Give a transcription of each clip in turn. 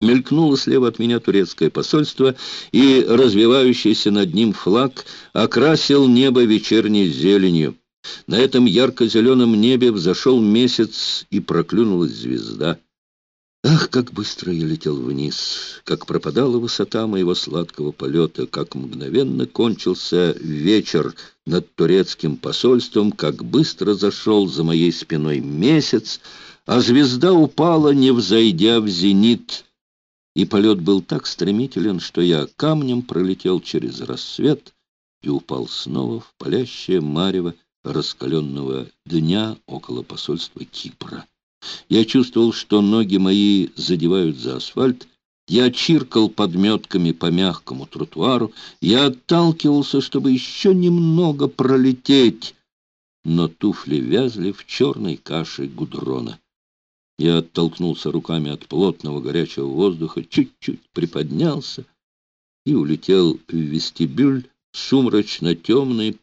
Мелькнуло слева от меня турецкое посольство, и развивающийся над ним флаг окрасил небо вечерней зеленью. На этом ярко-зеленом небе взошел месяц, и проклюнулась звезда. Ах, как быстро я летел вниз, как пропадала высота моего сладкого полета, как мгновенно кончился вечер над турецким посольством, как быстро зашел за моей спиной месяц, а звезда упала, не взойдя в зенит. И полет был так стремителен, что я камнем пролетел через рассвет и упал снова в палящее марево раскаленного дня около посольства Кипра. Я чувствовал, что ноги мои задевают за асфальт, я чиркал подметками по мягкому тротуару, я отталкивался, чтобы еще немного пролететь, но туфли вязли в черной каше гудрона. Я оттолкнулся руками от плотного горячего воздуха, чуть-чуть приподнялся и улетел в вестибюль, сумрачно-темный,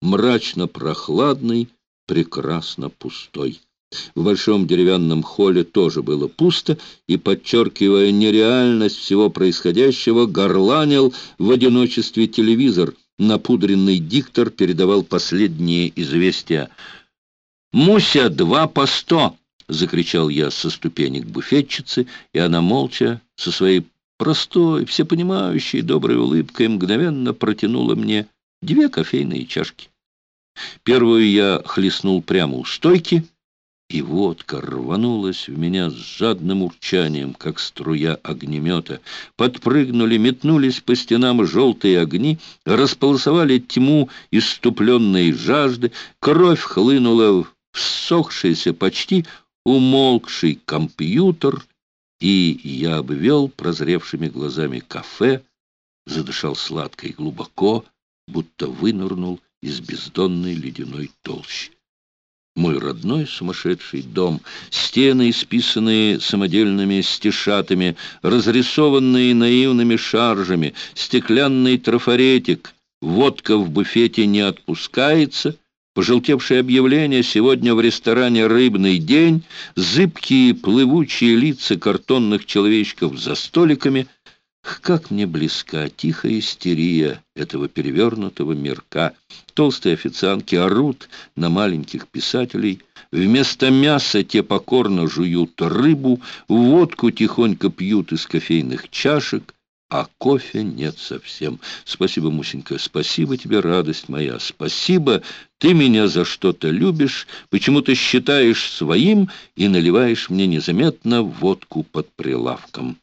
мрачно-прохладный, прекрасно пустой. В большом деревянном холле тоже было пусто, и, подчеркивая нереальность всего происходящего, горланил в одиночестве телевизор. Напудренный диктор передавал последние известия. «Муся, 2 по 100!» — закричал я со ступенек буфетчицы, и она молча, со своей простой, всепонимающей, доброй улыбкой, мгновенно протянула мне 2 кофейные чашки. Первую я хлестнул прямо у стойки, и водка рванулась в меня с жадным урчанием, как струя огнемета. Подпрыгнули, метнулись по стенам желтые огни, располосовали тьму исступленной жажды, кровь хлынула в ссохшийся, почти умолкший компьютер, и я обвел прозревшими глазами кафе, задышал сладко и глубоко, будто вынырнул из бездонной ледяной толщи. Мой родной сумасшедший дом, стены, исписанные самодельными стишатами, разрисованные наивными шаржами, стеклянный трафаретик, водка в буфете не отпускается, пожелтевшее объявление «Сегодня в ресторане рыбный день», зыбкие плывучие лица картонных человечков за столиками. Как мне близка тихая истерия этого перевернутого мирка. Толстые официантки орут на маленьких писателей. Вместо мяса те покорно жуют рыбу, водку тихонько пьют из кофейных чашек, а кофе нет совсем. Спасибо, Мусенька, спасибо тебе, радость моя, спасибо, ты меня за что-то любишь, почему-то считаешь своим и наливаешь мне незаметно водку под прилавком.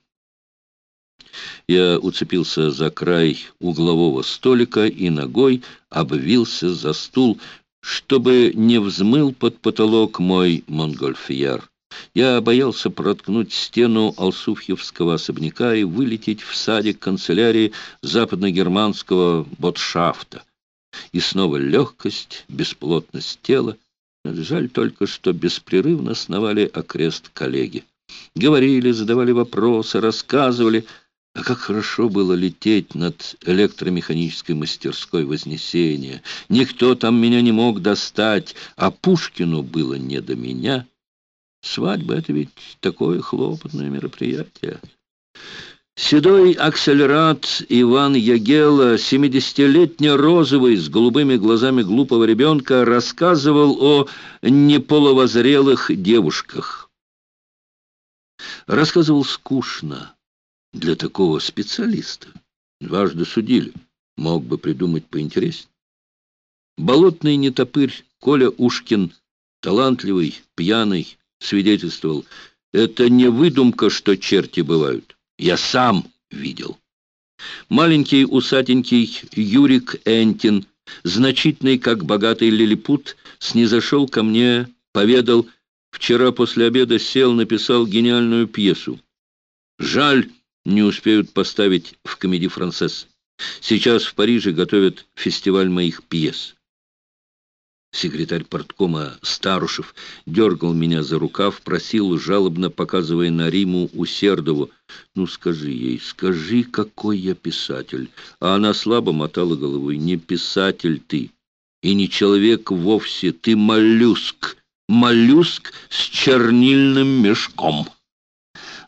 Я уцепился за край углового столика и ногой обвился за стул, чтобы не взмыл под потолок мой монгольфьер. Я боялся проткнуть стену Алсуфьевского особняка и вылететь в садик канцелярии западногерманского ботшафта. И снова легкость, бесплотность тела. Жаль только, что беспрерывно сновали окрест коллеги. Говорили, задавали вопросы, рассказывали. А как хорошо было лететь над электромеханической мастерской Вознесения. Никто там меня не мог достать, а Пушкину было не до меня. Свадьба — это ведь такое хлопотное мероприятие. Седой акселерат Иван Ягела, 70-летний-розовый, с голубыми глазами глупого ребенка, рассказывал о неполовозрелых девушках. Рассказывал скучно. Для такого специалиста. Дважды судили. Мог бы придумать поинтереснее. Болотный нетопырь Коля Ушкин, талантливый, пьяный, свидетельствовал: это не выдумка, что черти бывают. Я сам видел. Маленький усатенький Юрик Энтин, значительный, как богатый лилипут, снизошел ко мне, поведал: вчера после обеда сел, написал гениальную пьесу. Жаль, не успеют поставить в Комеди-Франсес. Сейчас в Париже готовят фестиваль моих пьес. Секретарь парткома Старушев дергал меня за рукав, просил, жалобно показывая на Риму Усердову: «Ну, скажи ей, скажи, какой я писатель». А она слабо мотала головой: «Не писатель ты, и не человек вовсе, ты моллюск, моллюск с чернильным мешком».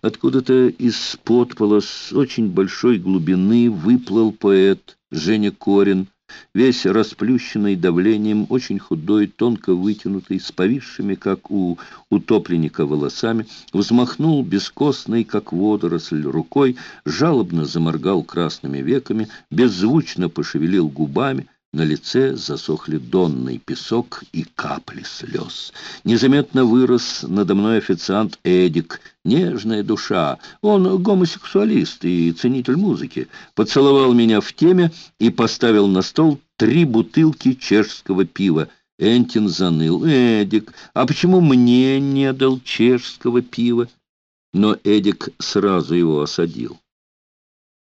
Откуда-то из-под пола с очень большой глубины выплыл поэт Женя Корин, весь расплющенный давлением, очень худой, тонко вытянутый, с повисшими, как у утопленника, волосами, взмахнул бескостной, как водоросль, рукой, жалобно заморгал красными веками, беззвучно пошевелил губами. На лице засохли донный песок и капли слез. Незаметно вырос надо мной официант Эдик, нежная душа. Он гомосексуалист и ценитель музыки. Поцеловал меня в теме и поставил на стол 3 бутылки чешского пива. Энтин заныл. «Эдик, а почему мне не дал чешского пива?» Но Эдик сразу его осадил.